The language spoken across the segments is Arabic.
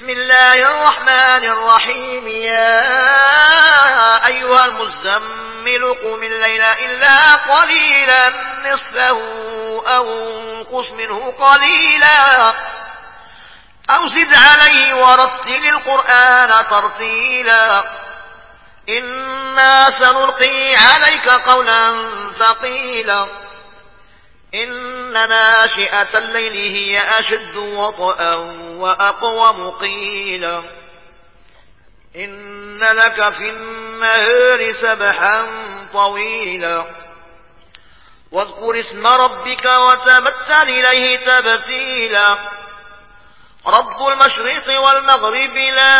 بسم الله الرحمن الرحيم. يا أيها المزمل قم الليل إلا قليلا نصفه أو انقص منه قليلا أو زد عليه ورتل القرآن ترتيلا إنا سنلقي عليك قولا ثقيلا إن ناشئة الليل هي أشد وطئا وأقوم قيلا إن لك في النهار سبحا طويلا واذكر اسم ربك وتبتل إليه تبتيلا رب المشرق والمغرب لا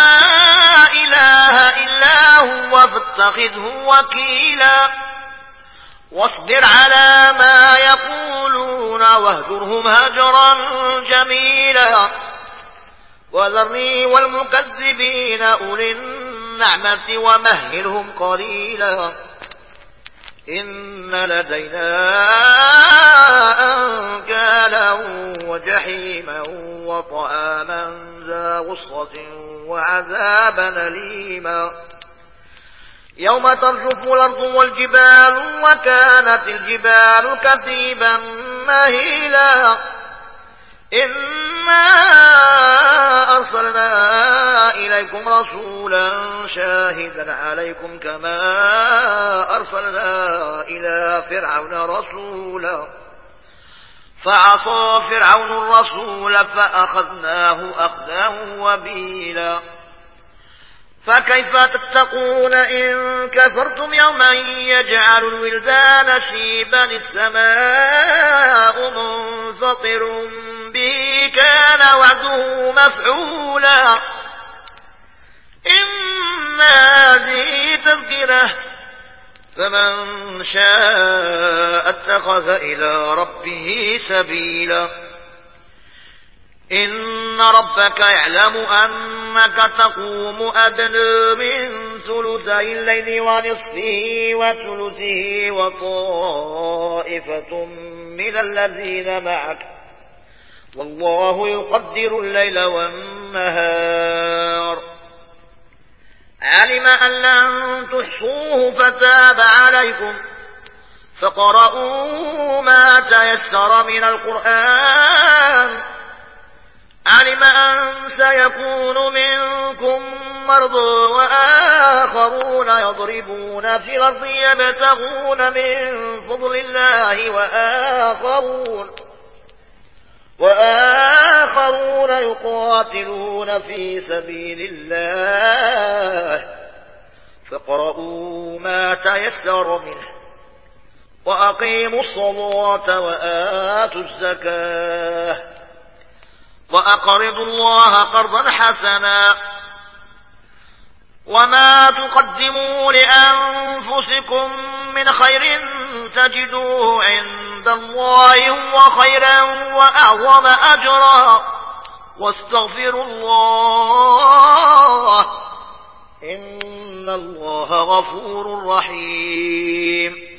إله إلا هو فاتخذه وكيلا واصبر على ما يقولون واهجرهم هجرا جميلا وذرني والمكذبين أولي النعمة ومهلهم قليلا إن لدينا أنكالا وجحيما وطعاما ذا غصة وعذابا أليما يوم ترجف الأرض والجبال وكانت الجبال كثيبا مهيلا إنا أرسلنا إليكم رسولا شاهدا عليكم كما أرسلنا إلى فرعون رسولا فعصى فرعون الرسول فأخذناه أخذا وبيلا فكيف تتقون إن كفرتم يوما يجعل الولدان شيبا السماء منفطر به كان وعده مفعولا إن هذه تذكرة فمن شاء اتخذ إلى ربه سبيلا إن ربك يعلم أنك تقوم أدنى من ثلثي الليل ونصفه وثلثه وطائفة من الذين معك والله يقدر الليل والنهار علم أن لن تحصوه فتاب عليكم فقرؤوا ما تيسر من القرآن علم أن سيكون منكم مرضى وآخرون يضربون في الأرض يبتغون من فضل الله وآخرون يقاتلون في سبيل الله فاقرؤوا ما تيسر منه وأقيموا الصلاة وآتوا الزكاة وأقرضوا الله قرضا حسنا وما تقدموا لأنفسكم من خير تجدوه عند الله هو خيرا وأعظم أجرا واستغفروا الله إن الله غفور رحيم